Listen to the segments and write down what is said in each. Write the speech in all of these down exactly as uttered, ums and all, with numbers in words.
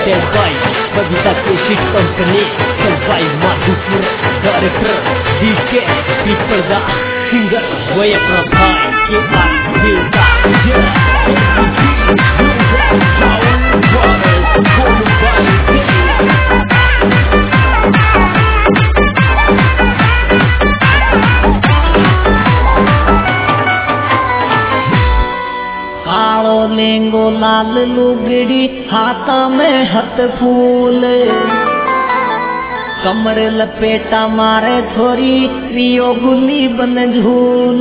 presented by Babita Keshik Company, sung by Madhupur, director D K Piperda, singer Boya Prabhai, K R Bilda, yeah, कालो लेंगो लाल लुगड़ी हाथ में हथ फूल कमर लपेटा मारे छोरी रियो गुली बन झूल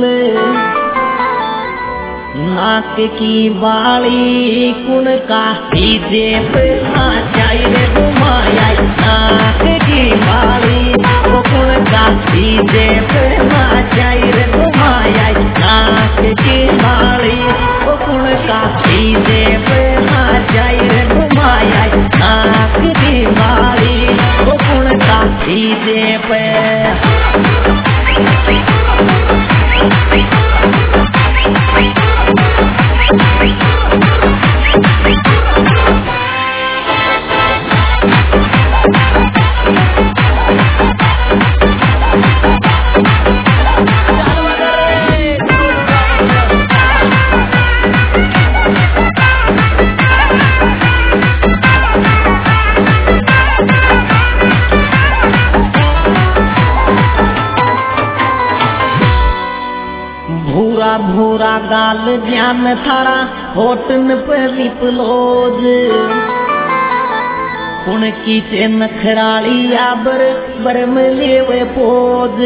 नाक की बाली कुण का डीजे पे नाचाई रे घुमाया नाक की बाली वो कुण का डीजे पे नाचाई रे घुमाया नाक की बाली वो कुण का डीजे पे नाचाई रे घुमाया नाक की बाली वो कुण का डीजे पे भूरा भूरा गाल ध्यान थारा होटन पे लिपलोज उनकी से नखराली आबर बरम लेवे पोज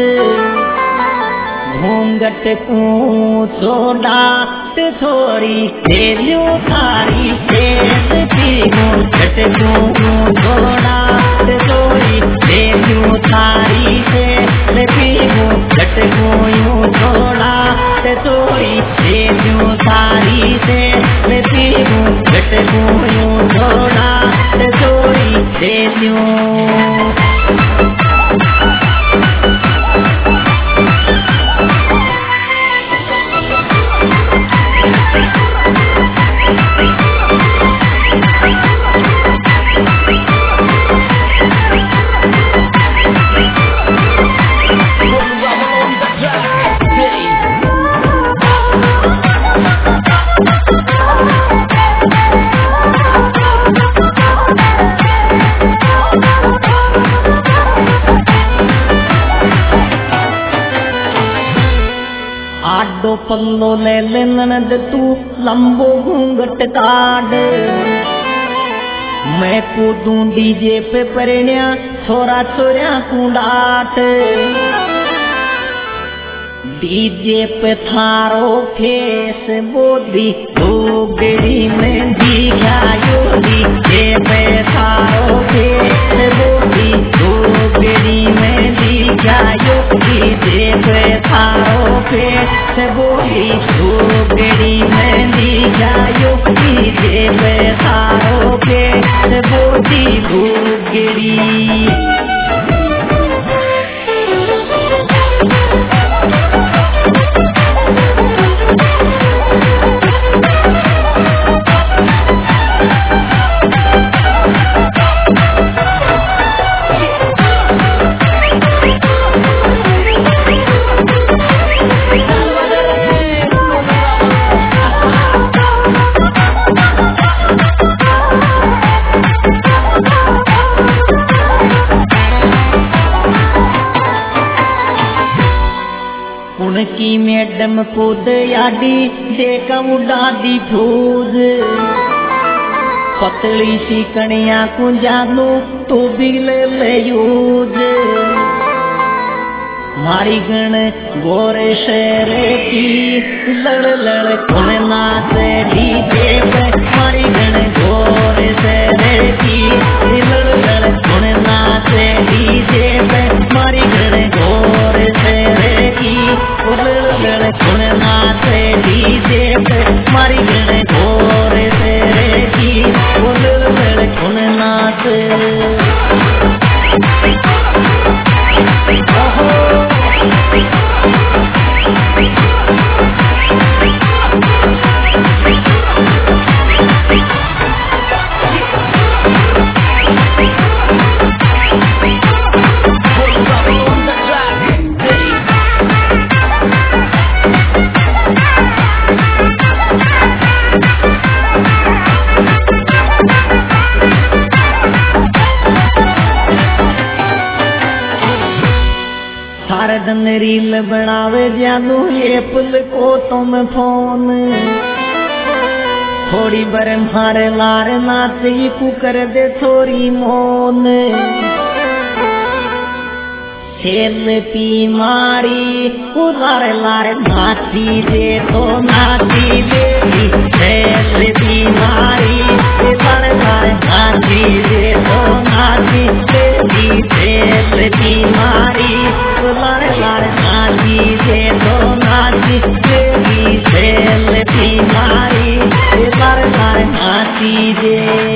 घूंघट को छोड़ा छोरी तेलियो थारी तेज की घूंघट को छोड़ा छोरी तेलियो थारी से घूंघट को यूं छोड़ा छोरी तेलियो थारी से घूंघट को यूं छोड़ा छोरी तेलियो आडो पल्लो ले ले ननद तू लंबो घूंघट काट मैं कूदूं डीजे पे परण्या छोरा छोरा कुंडाट डीजे पे थारो फेस बोली डोगरी में दिखायो डीजे पे थारो फेस बोली डोगरी में दिखायो डीजे पे थारो फेस बोली डोगरी में दिखायो डीजे पे थारो फेस बोली डोगरी उनकी मैडम खुद यादी देखा उड़ादी फूज पतली सी कनिया को जानू तो भी ले ले यूज मारी गण गोरे शेरे की लड़ लड़ कौन नाचे डीजे पे मारी गण गोरे शेरे की लड़ लड़ कौन नाचे डीजे पे मारी गण गोरे शेरे की लड़ लड़ कौन नाचे डीजे पे मारी गण गोरे शेरे की लड़ लड़ कौन नाचे रील बनावे जानू एप्पल को तुम फोन थोड़ी बर मारे लार नाची कुकर दे थोड़ी मोन सेल्फी मारी उलार लार नाची दे तो नाची दे सेल्फी मारी उलार लार नाची दे तो नाची दे सेल्फी मारी उलार लार नाची दे तो नाची दे सेल्फी मारी उलार लार नाची दे।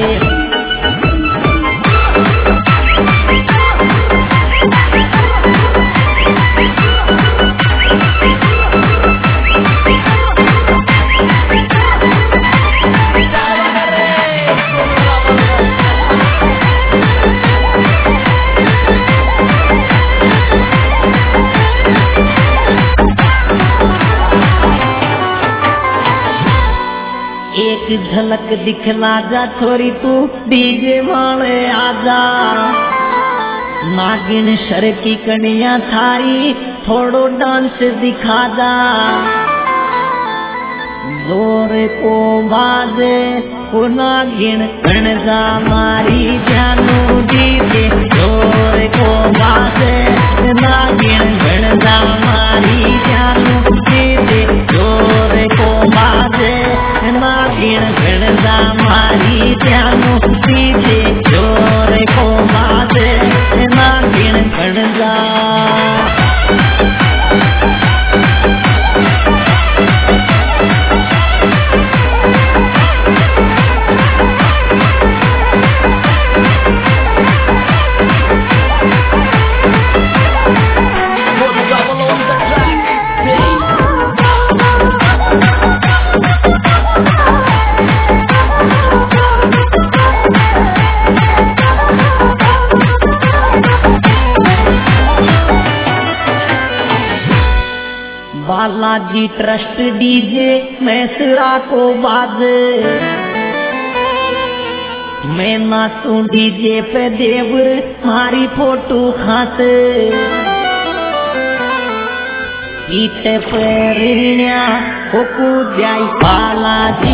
एक झलक दिखला जा छोरी तू डीजे वाले आजा नागिन शर की कन्या थारी थोड़ो डांस दिखा जा जोर को बाजे को नागिन कण जा मारी जानू डीजे जोर को बाजे नागिन कण जा मारी जानू डीजे जोर को बाजे नागिन गणदा मारी जानू डीजे जोर को बाजे नागिन गणदा। बालाजी ट्रस्ट डीजे मैसरा को बाजे मैं नाचू डीजे पे देवर मारी फोटो खाते पीते पे ऋणिया को जाई बालाजी